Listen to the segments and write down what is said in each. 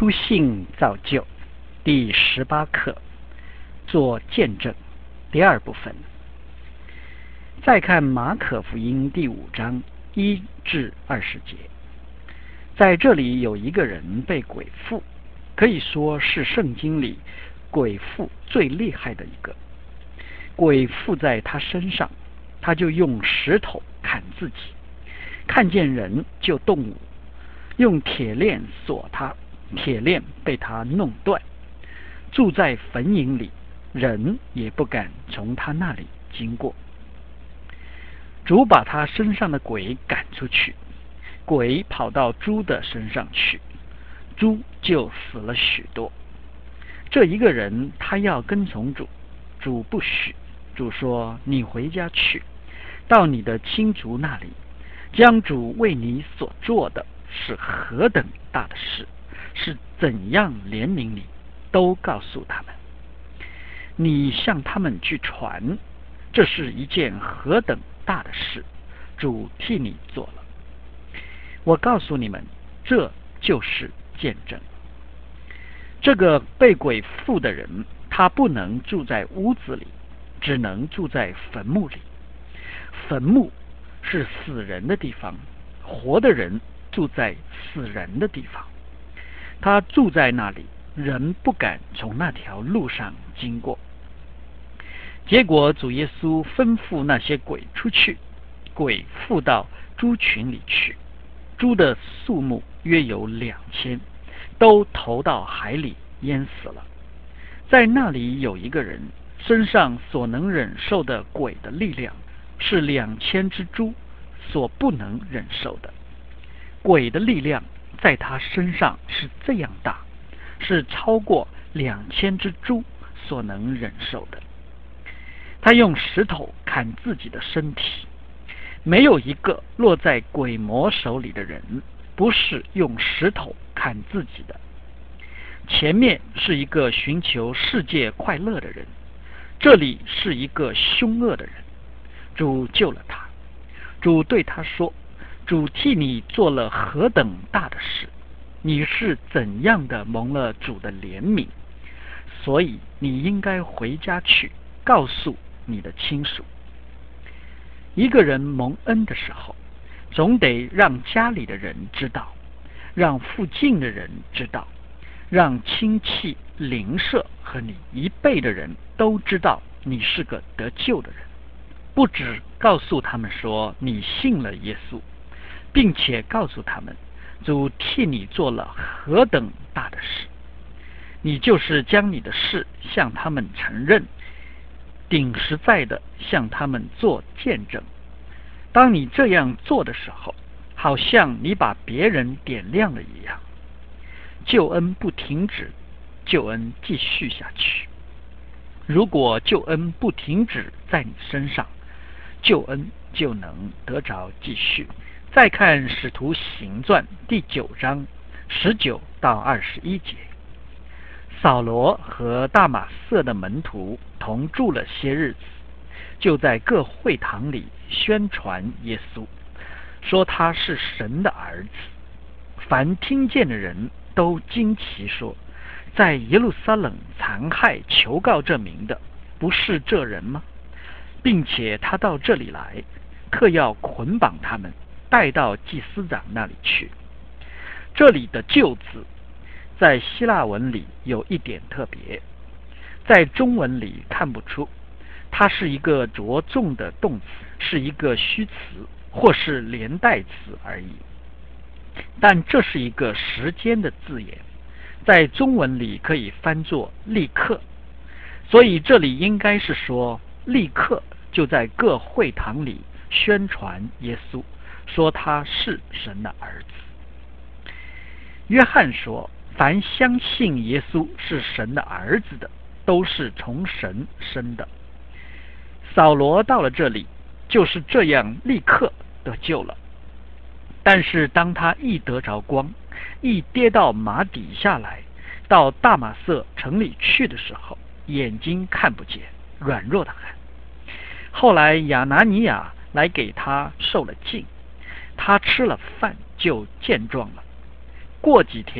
初信造就第18课，做见证第二部分。再看马可福音第5章1至20节，在这里有一个人被鬼附，可以说是圣经里鬼附最厉害的一个。鬼附在他身上，他就用石头砍自己，看见人就动武，用铁链锁他，铁链被他弄断，住在坟茔里，人也不敢从他那里经过。主把他身上的鬼赶出去，鬼跑到猪的身上去，猪就死了许多。这一个人他要跟从主，主不许。主说：你回家去，到你的亲族那里，将主为你所做的是何等大的事，是怎样怜悯你，都告诉他们。你向他们去传，这是一件何等大的事，主替你做了。我告诉你们，这就是见证。这个被鬼附的人，他不能住在屋子里，只能住在坟墓里。坟墓是死人的地方，活的人住在死人的地方。他住在那里，人不敢从那条路上经过。结果主耶稣吩咐那些鬼出去，鬼附到猪群里去，猪的数目约有2000，都投到海里淹死了。在那里有一个人，身上所能忍受的鬼的力量，是2000只猪所不能忍受的。鬼的力量在他身上是这样大，是超过2000只猪所能忍受的。他用石头砍自己的身体，没有一个落在鬼魔手里的人不是用石头砍自己的。前面是一个寻求世界快乐的人，这里是一个凶恶的人。主救了他。主对他说：主替你做了何等大的事，你是怎样的蒙了主的怜悯，所以你应该回家去告诉你的亲属。一个人蒙恩的时候，总得让家里的人知道，让附近的人知道，让亲戚邻舍和你一辈的人都知道你是个得救的人。不只告诉他们说你信了耶稣，并且告诉他们主替你做了何等大的事。你就是将你的事向他们承认，顶实在的向他们做见证。当你这样做的时候，好像你把别人点亮了一样。救恩不停止，救恩继续下去。如果救恩不停止在你身上，救恩就能得着继续。再看使徒行传第9章19到21节，扫罗和大马色的门徒同住了些日子，就在各会堂里宣传耶稣，说他是神的儿子。凡听见的人都惊奇说，在耶路撒冷残害求告这名的，不是这人吗？并且他到这里来，特要捆绑他们，带到祭司长那里去。这里的救字在希腊文里有一点特别，在中文里看不出，它是一个着重的动词，是一个虚词或是连带词而已。但这是一个时间的字眼，在中文里可以翻作立刻，所以这里应该是说立刻就在各会堂里宣传耶稣，说他是神的儿子。约翰说，凡相信耶稣是神的儿子的，都是从神生的。扫罗到了这里，就是这样立刻得救了。但是当他一得着光，一跌到马底下来，到大马色城里去的时候，眼睛看不见，软弱得很。后来亚拿尼亚来给他受了浸，他吃了饭就健壮了。过几天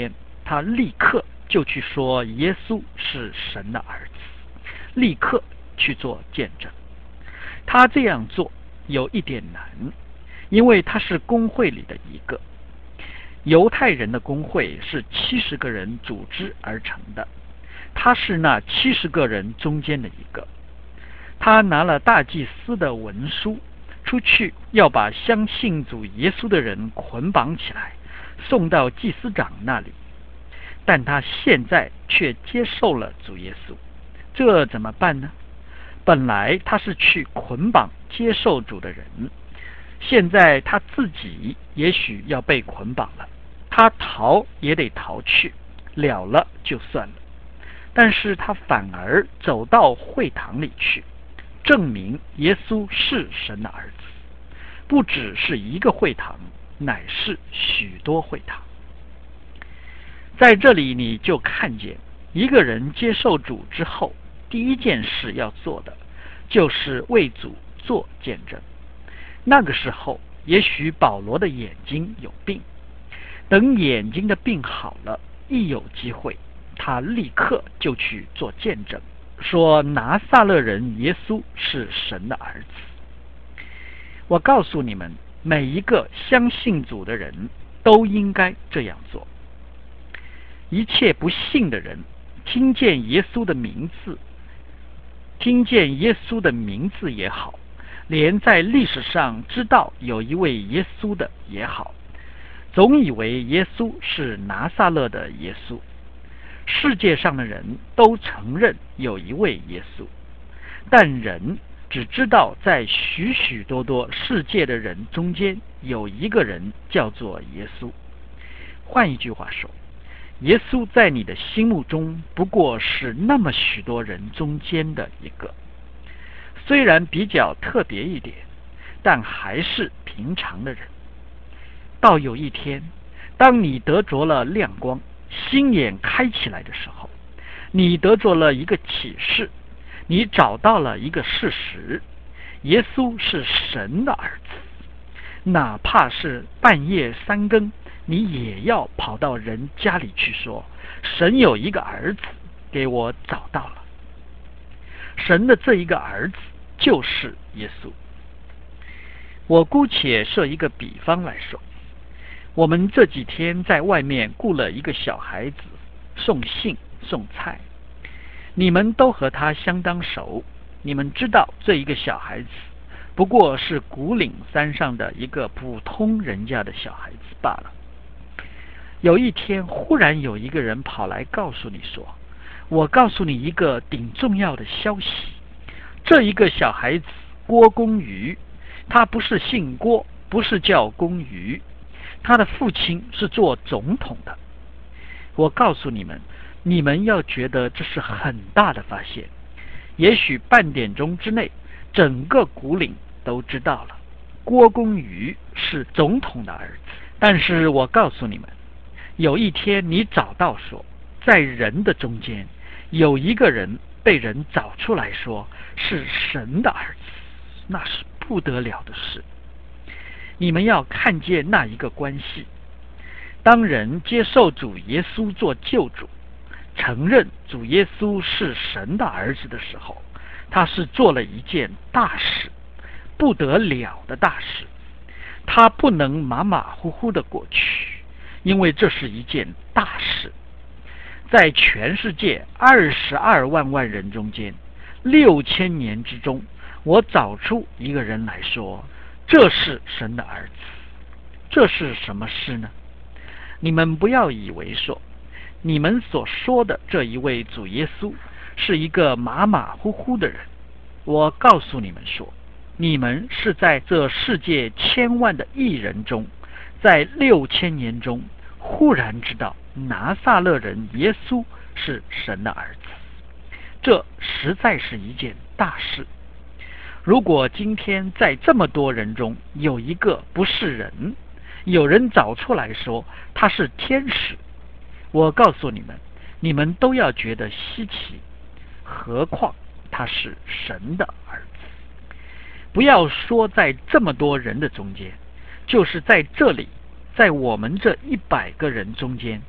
他立刻就去说耶稣是神的儿子，立刻去做见证。他这样做有一点难，因为他是公会里的一个。犹太人的公会是70个人组织而成的，他是那70个人中间的一个。他拿了大祭司的文书出去，要把相信主耶稣的人捆绑起来，送到祭司长那里。但他现在却接受了主耶稣，这怎么办呢？本来他是去捆绑接受主的人，现在他自己也许要被捆绑了，他逃也得逃去，了了就算了。但是他反而走到会堂里去，证明耶稣是神的儿子，不只是一个会堂，乃是许多会堂。在这里你就看见，一个人接受主之后，第一件事要做的就是为主做见证。那个时候也许保罗的眼睛有病，等眼睛的病好了，一有机会他立刻就去做见证，说拿撒勒人耶稣是神的儿子。我告诉你们，每一个相信主的人都应该这样做。一切不信的人听见耶稣的名字也好，连在历史上知道有一位耶稣的也好，总以为耶稣是拿撒勒的耶稣。世界上的人都承认有一位耶稣，但人只知道在许许多多世界的人中间有一个人叫做耶稣。换一句话说，耶稣在你的心目中不过是那么许多人中间的一个，虽然比较特别一点，但还是平常的人。到有一天，当你得着了亮光，心眼开起来的时候，你得着了一个启示，你找到了一个事实：耶稣是神的儿子。哪怕是半夜3更，你也要跑到人家里去说，神有一个儿子给我找到了。神的这一个儿子就是耶稣。我姑且设一个比方来说，我们这几天在外面雇了一个小孩子送信送菜，你们都和他相当熟，你们知道这一个小孩子不过是古岭山上的一个普通人家的小孩子罢了。有一天忽然有一个人跑来告诉你说，我告诉你一个顶重要的消息，这一个小孩子郭公瑜，他不是姓郭，不是叫公瑜，他的父亲是做总统的。我告诉你们，你们要觉得这是很大的发现，也许半点钟之内整个古岭都知道了郭公瑜是总统的儿子。但是我告诉你们，有一天你找到说，在人的中间有一个人被人找出来说是神的儿子，那是不得了的事。你们要看见那一个关系，当人接受主耶稣做救主，承认主耶稣是神的儿子的时候，他是做了一件大事，不得了的大事。他不能马马虎虎的过去，因为这是一件大事。在全世界22万人中间，6000年之中，我找出一个人来说，这是神的儿子。这是什么事呢？你们不要以为说，你们所说的这一位主耶稣是一个马马虎虎的人。我告诉你们说，你们是在这世界千万的义人中，在6000年中忽然知道拿撒勒人耶稣是神的儿子，这实在是一件大事。如果今天在这么多人中有一个不是人，有人找出来说他是天使，我告诉你们，你们都要觉得稀奇，何况他是神的儿子。不要说在这么多人的中间，就是在这里，在我们这100个人中间，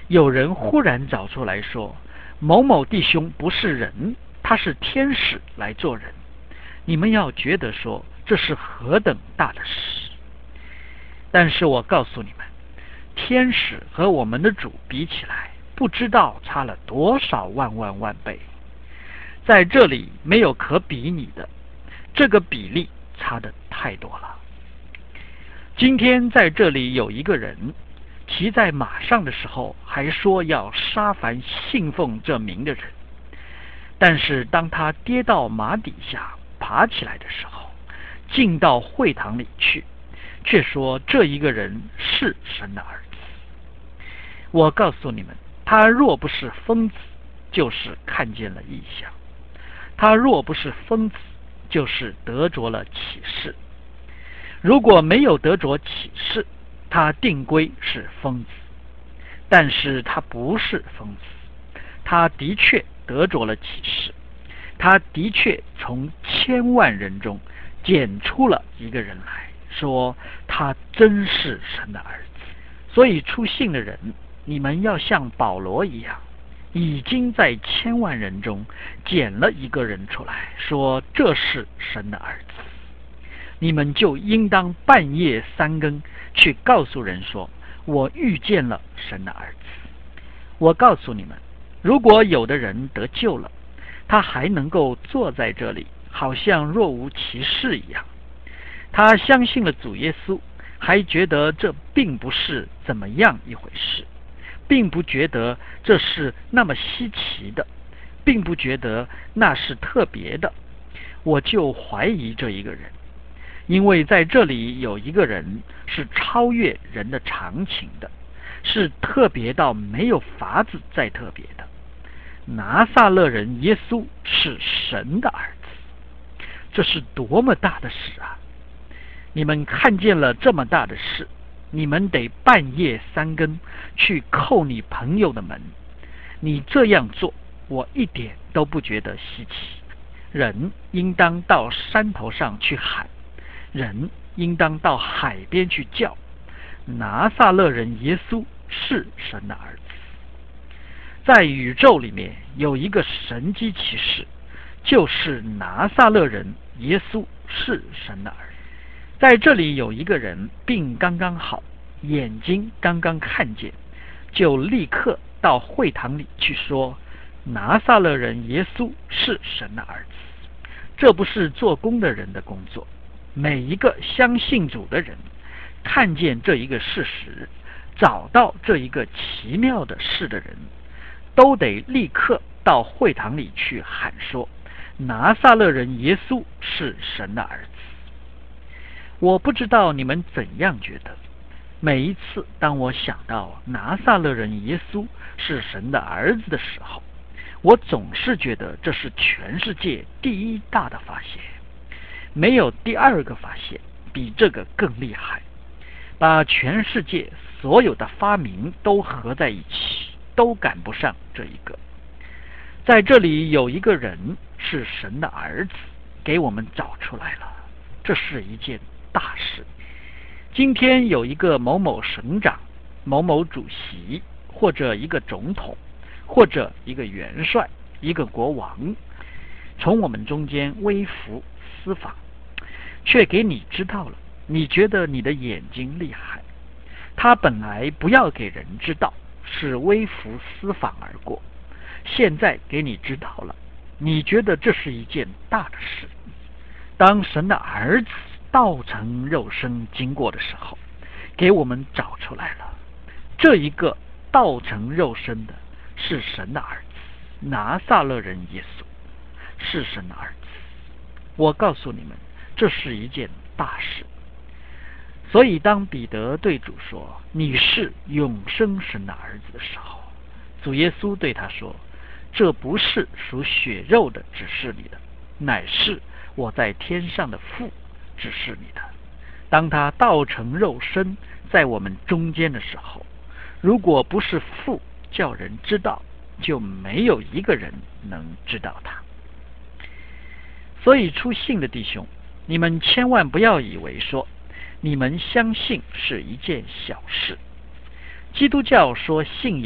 有人忽然找出来说，某某弟兄不是人，他是天使来做人，你们要觉得说这是何等大的事。但是我告诉你们，天使和我们的主比起来，不知道差了多少万万万倍。在这里没有可比拟的，这个比例差得太多了。今天在这里有一个人骑在马上的时候，还说要杀凡信奉这名的人，但是当他跌到马底下爬起来的时候，进到会堂里去，却说这一个人是神的儿子。我告诉你们，他若不是疯子，就是看见了异象；他若不是疯子，就是得着了启示。如果没有得着启示，他定归是疯子。但是他不是疯子，他的确得着了启示，他的确从千万人中拣出了一个人来，说他真是神的儿子。所以出信的人，你们要像保罗一样，已经在千万人中拣了一个人出来，说这是神的儿子。你们就应当半夜三更去告诉人说，我遇见了神的儿子。我告诉你们，如果有的人得救了，他还能够坐在这里，好像若无其事一样。他相信了主耶稣，还觉得这并不是怎么样一回事，并不觉得这是那么稀奇的，并不觉得那是特别的。我就怀疑这一个人，因为在这里有一个人是超越人的常情的，是特别到没有法子再特别的。拿撒勒人耶稣是神的儿子，这是多么大的事啊！你们看见了这么大的事，你们得半夜三更去叩你朋友的门。你这样做，我一点都不觉得稀奇。人应当到山头上去喊，人应当到海边去叫，拿撒勒人耶稣是神的儿子。在宇宙里面有一个神机骑士，就是拿撒勒人耶稣是神的儿子。在这里有一个人病刚刚好，眼睛刚刚看见，就立刻到会堂里去说，拿撒勒人耶稣是神的儿子。这不是做工的人的工作，每一个相信主的人看见这一个事实，找到这一个奇妙的事的人，都得立刻到会堂里去喊说，拿撒勒人耶稣是神的儿子。我不知道你们怎样觉得，每一次当我想到拿撒勒人耶稣是神的儿子的时候，我总是觉得这是全世界第一大的发现，没有第二个发现比这个更厉害，把全世界所有的发明都合在一起，都赶不上这一个。在这里有一个人是神的儿子，给我们找出来了，这是一件大事。今天有一个某某省长、某某主席，或者一个总统，或者一个元帅、一个国王，从我们中间微服私访，却给你知道了，你觉得你的眼睛厉害。他本来不要给人知道，是微服私访而过，现在给你知道了，你觉得这是一件大的事。当神的儿子道成肉身经过的时候，给我们找出来了，这一个道成肉身的是神的儿子，拿撒勒人耶稣是神的儿子。我告诉你们，这是一件大事。所以当彼得对主说，你是永生神的儿子的时候，主耶稣对他说，这不是属血肉的指示你的，乃是我在天上的父指示你的。当他道成肉身在我们中间的时候，如果不是父叫人知道，就没有一个人能知道他。所以出信的弟兄，你们千万不要以为说你们相信是一件小事。基督教说信仰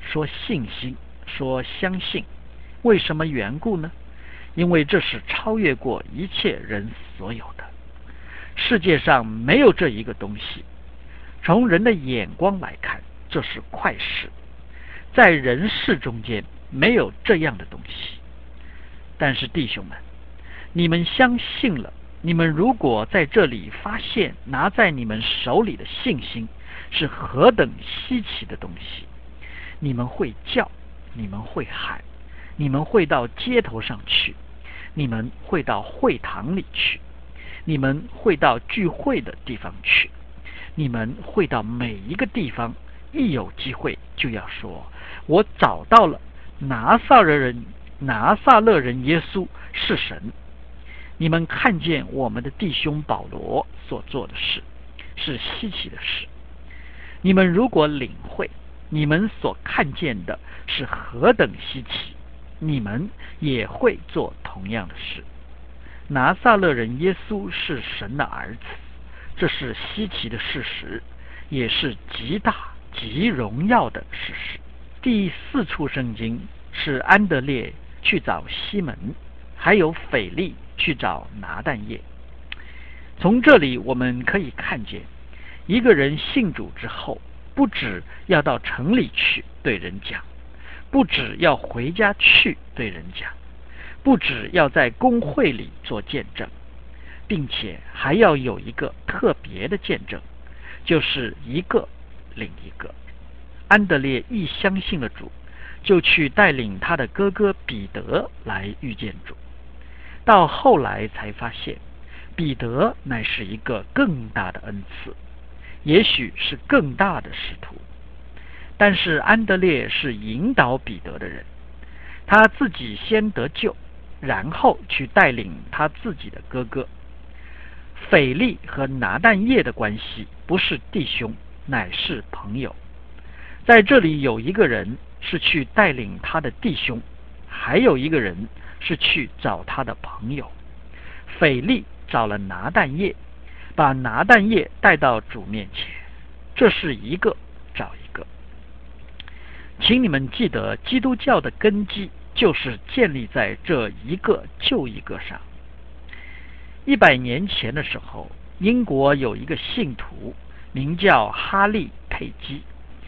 说信心，说相信。为什么缘故呢？因为这是超越过一切人所有的。世界上没有这一个东西。从人的眼光来看，这是快事。在人世中间没有这样的东西。但是弟兄们，你们相信了，你们如果在这里发现拿在你们手里的信心是何等稀奇的东西，你们会叫，你们会喊，你们会到街头上去，你们会到会堂里去，你们会到聚会的地方去，你们会到每一个地方，一有机会就要说，我找到了拿撒勒人耶稣是神。你们看见我们的弟兄保罗所做的事，是稀奇的事。你们如果领会你们所看见的是何等稀奇，你们也会做同样的事。拿撒勒人耶稣是神的儿子，这是稀奇的事实，也是极大极荣耀的事实。第4处圣经是安德烈去找西门，还有腓力去找拿但业。从这里我们可以看见，一个人信主之后，不只要到城里去对人讲，不只要回家去对人讲，不只要在公会里做见证，并且还要有一个特别的见证，就是一个领一个。安德烈一相信了主，就去带领他的哥哥彼得来遇见主。到后来才发现，彼得乃是一个更大的恩赐，也许是更大的使徒。但是安德烈是引导彼得的人，他自己先得救，然后去带领他自己的哥哥。腓力和拿但业的关系不是弟兄，乃是朋友。在这里有一个人是去带领他的弟兄，还有一个人是去找他的朋友。腓力找了拿但业，把拿但业带到主面前，这是一个找一个。请你们记得，基督教的根基就是建立在这一个就一个上。100年前的时候，英国有一个信徒名叫哈利·佩基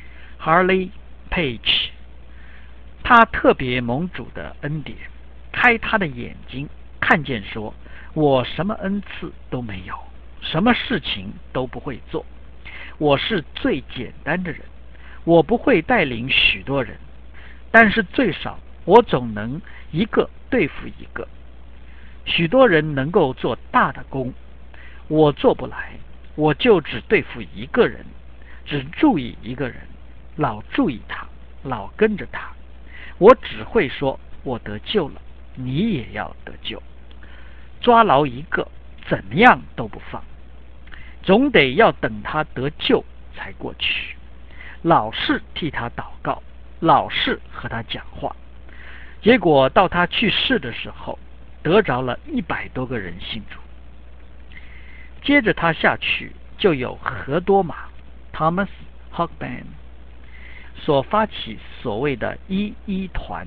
Harley Page， 他特别蒙主的恩典，开他的眼睛，看见说，我什么恩赐都没有，什么事情都不会做，我是最简单的人，我不会带领许多人，但是最少我总能一个对付一个。许多人能够做大的工，我做不来，我就只对付一个人，只注意一个人，老注意他，老跟着他。我只会说，我得救了，你也要得救。抓牢一个，怎么样都不放，总得要等他得救才过去。老是替他祷告，老是和他讲话。结果到他去世的时候，得着了100多个人信主。接着他下去，就有何多马 Thomas Hogben 所发起所谓的一团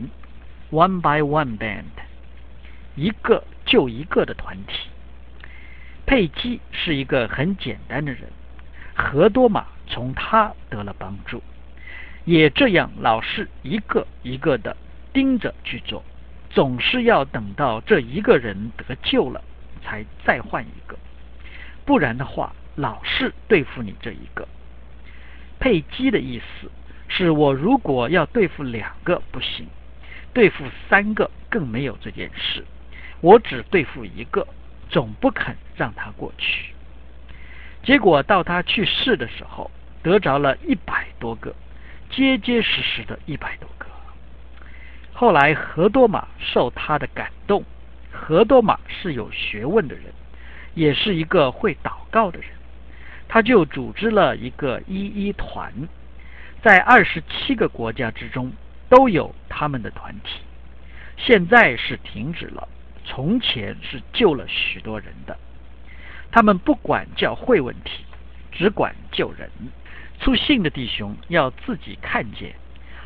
One by One Band， 一个就一个的团体。佩基是一个很简单的人，何多马从他得了帮助，也这样老是一个一个的盯着去做，总是要等到这一个人得救了才再换一个，不然的话老是对付你这一个。佩基的意思是，我如果要对付2个不行，对付3个更没有这件事，我只对付一个，总不肯让他过去。结果到他去世的时候，得着了100多个，结结实实的100多个。后来何多马受他的感动，何多马是有学问的人，也是一个会祷告的人，他就组织了一个一团，在27个国家之中都有他们的团体。现在是停止了，从前是救了许多人的。他们不管教会问题，只管救人。出信的弟兄要自己看见，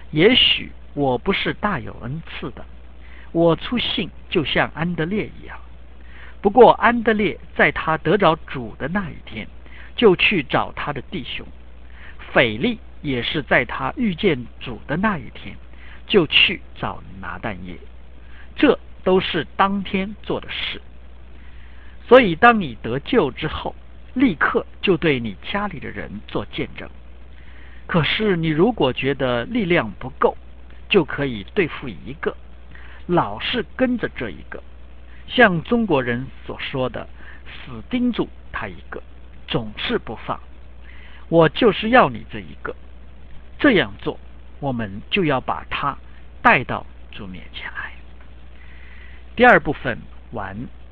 也许我不是大有恩赐的，我出信就像安德烈一样。不过安德烈在他得着主的那一天，就去找他的弟兄；腓力也是在他遇见主的那一天，就去找拿但业。这都是当天做的事。所以当你得救之后，立刻就对你家里的人做见证。可是你如果觉得力量不够，就可以对付一个，老是跟着这一个，像中国人所说的，死盯住他一个，总是不放。我就是要你这一个。这样做，我们就要把他带到主面前来。第二部分完。